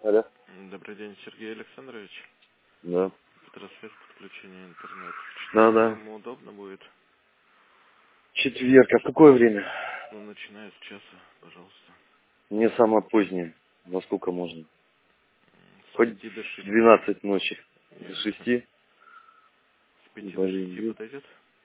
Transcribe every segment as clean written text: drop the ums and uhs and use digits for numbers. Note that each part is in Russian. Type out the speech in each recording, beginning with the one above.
Алло. Добрый день, Сергей Александрович. Да. Трансфер подключения интернета. В Да, четверг да. вам удобно будет? Четверг. А в какое время? Ну, начиная с часа, пожалуйста. Мне самое позднее. Во сколько можно? С Хоть 5 до в 6. 12 ночи. До Нет. 6. С 5 до 6 Блин. подойдет?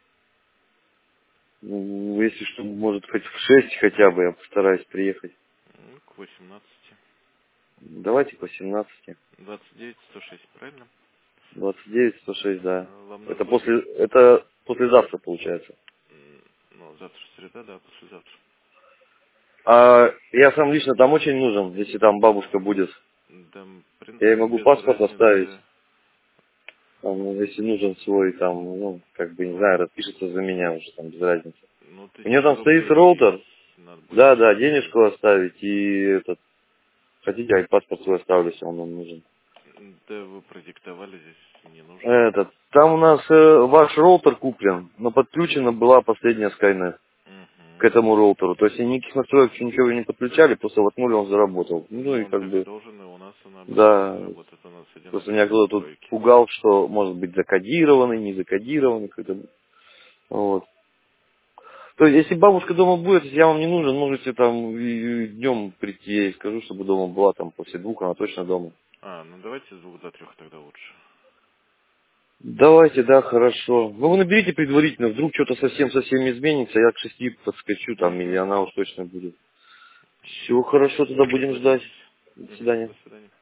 Ну, если что, может хоть в 6 хотя бы, я постараюсь приехать. К 18. Давайте по 17. 29-106, правильно? 29-106, да. Вам Это нужно... послезавтра получается. Ну, завтра среда, да, послезавтра. А я сам лично там очень нужен, если там бабушка будет. Да, в Я ей принципе, могу без паспорт оставить. разницы. Там, если нужен свой, там, ну, как бы, не знаю, распишется за меня уже, там, без разницы. Ну, У нее 1000 там стоит рублей роутер. надо будет Да, да, еще оставить. денежку оставить и этот. Хотите, я и паспорт свой оставлю, если он вам нужен. Да, вы продиктовали, здесь не нужно. Этот. Там у нас ваш роутер куплен, но подключена была последняя Skynet к Угу. этому роутеру. То есть никаких настроек, ничего не подключали, просто воткнули, он заработал. Ну Ну, и он как так и бы, должен, и у нас он обязательно да. заработает. У нас Просто меня одинаковые кто-то тут настройки. пугал, что может быть закодированный, не закодированный. Вот. То есть, если бабушка дома будет, если я вам не нужен, можете там и днем прийти, я ей скажу, чтобы дома была, там после 2, она точно дома. Ну давайте с 2 до 3 тогда лучше. Давайте, да, хорошо. Ну, вы наберите предварительно, вдруг что-то совсем-совсем изменится, я к 6 подскочу там, или Угу. она уж точно будет. Все хорошо, тогда будем ждать. Договорились. До Угу. свидания. До свидания.